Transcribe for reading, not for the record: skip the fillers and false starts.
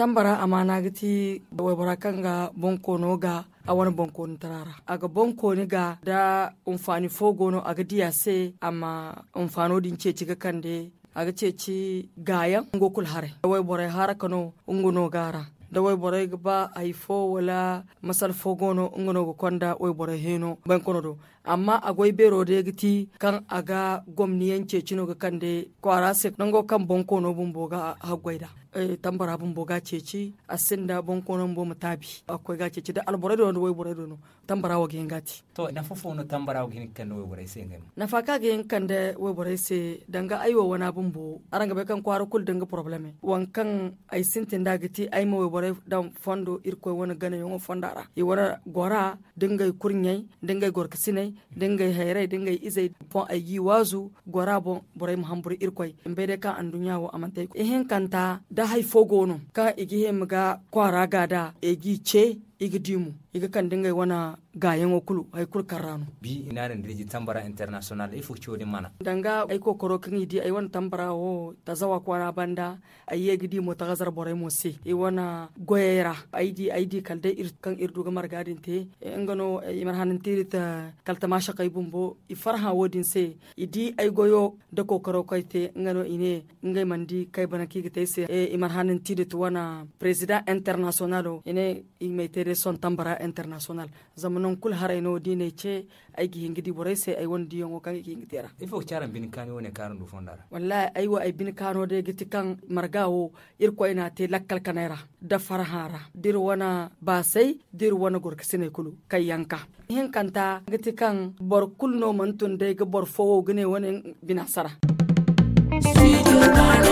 tambara amana gati way barakanga bonko no ga a wani bonko ni tarara aga bonko ni ga da umfani fogono aga diya se amma umfano din ce ciga kande aga ce ci gayan ngokul hare way boray harakano ungono gara da way boray ba ay fo wala masal fogono ungono go konda way boray heno bankono do amma agoy bero de giti kan aga gomniyan ce cino ga kande kwara se nango kan bonko no bumbo ga hagwaida tambara bumbo ga ceci asinda bonko no bumbo matabi akoy ga ceci da alboray do way boray do no tambara wa gengati to na fofo no tambara wa gen kan way boray se ngam na faka gen kan de way boray se danga aywo wana bumbo aranga be kan kwara kul danga problème wankan ay sintin da giti ay mo way boray dan fondo irko wona gane yo fondara e wona gora dingay kurnyay dingay gorksinay dingay hayray dingay izay pon ay yi wazu gora bon boray muhamburi irkoy mbede ka andunya wo amantay e hen kanta da hay fogono ka igi hemga kwara gada egi che igi dimu iga kan dingay wana gayen okulu ay kul karano bi inaren diriji tambara international e fukci mana danga ay ko koro kan idi ay wana tambara o tazawa kwana banda ay yegi di mo tagazar boray mo se e wana goyera aydi kalde kan irduga margadin te ngano imar hanin tirita kalta masha kay bumbo i farha wodin se idi ay goyo da ko koro kayte ngano ine ngay mandi kay banaki gite se imar hanin tirita wana president international ine i maitere son tambara international zamanon kul harayno dine ce ay gi hingidi boray se ay won diyon kan gi hingitera ifo charan bin kani woni karan du fondara wallahi ay wa ay bin kano de giti kan margawo irko ina te lakkal kanera da farhara dir wana basai dir wana gorkasine kulu kay yanka hin kanta giti kan bor kulno mantun de ga bor fowo gane woni binasara